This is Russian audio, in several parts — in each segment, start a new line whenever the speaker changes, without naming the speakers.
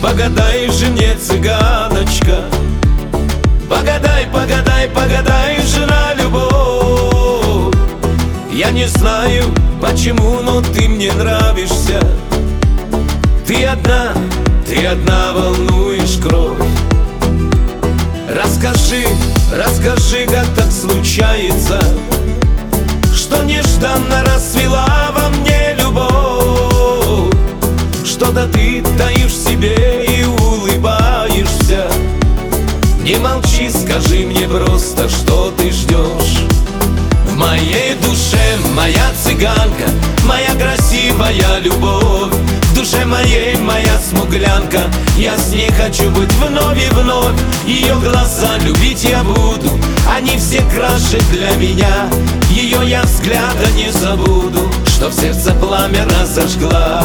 Погадай же мне, цыганочка, погадай, погадай, погадай же на любовь. Я не знаю почему, но ты мне нравишься. Ты одна волнуешь кровь. Расскажи, расскажи, как так случается, что нежданно расцвела во мне любовь. Что-то ты таишь в себе и улыбаешься. Не молчи, скажи мне просто, что ты ждешь. В моей душе моя цыганка, моя красивая любовь. В душе моей моя смуглянка, я с ней хочу быть вновь и вновь. Ее глаза любить я буду, они все краше для меня. Ее я взгляда не забуду, что в сердце пламя разожгла.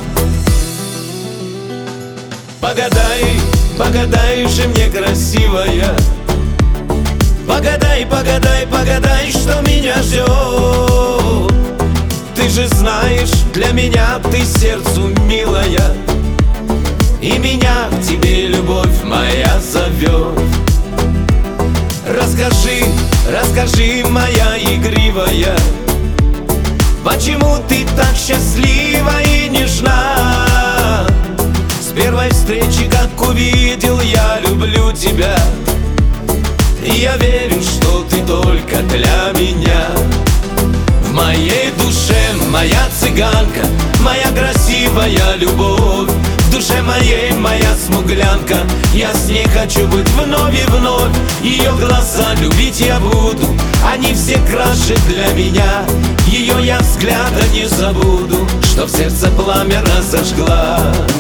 Погадай, погадай же мне, красивая, погадай, погадай, погадай, что меня ждет. Ты же знаешь, для меня ты сердцу милая, и меня к тебе любовь моя зовет. Расскажи, расскажи, моя игривая, почему ты так счастлива и нежна? С первой встречи, как увидел, я люблю тебя, и я верю, что ты только для меня. В моей душе моя цыганка, моя красивая любовь. В душе моей моя смуглянка, я с ней хочу быть вновь и вновь. Ее глаза любить я буду, они все краше для меня. Ее я взгляда не забуду, что в сердце пламя разожгла.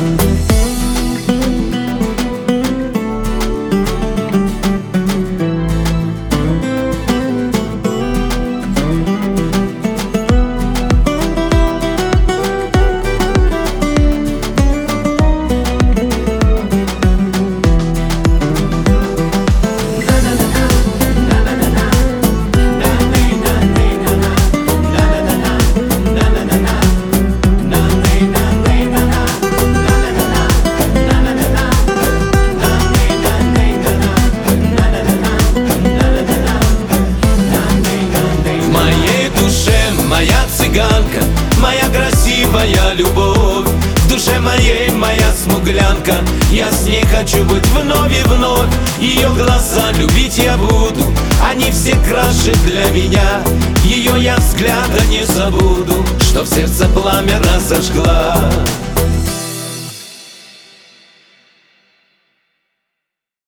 Моя красивая любовь, в душе моей моя смуглянка, я с ней хочу быть вновь и вновь. Ее глаза любить я буду, они все краше для меня. Ее я взгляда не забуду, что в сердце пламя разожгла.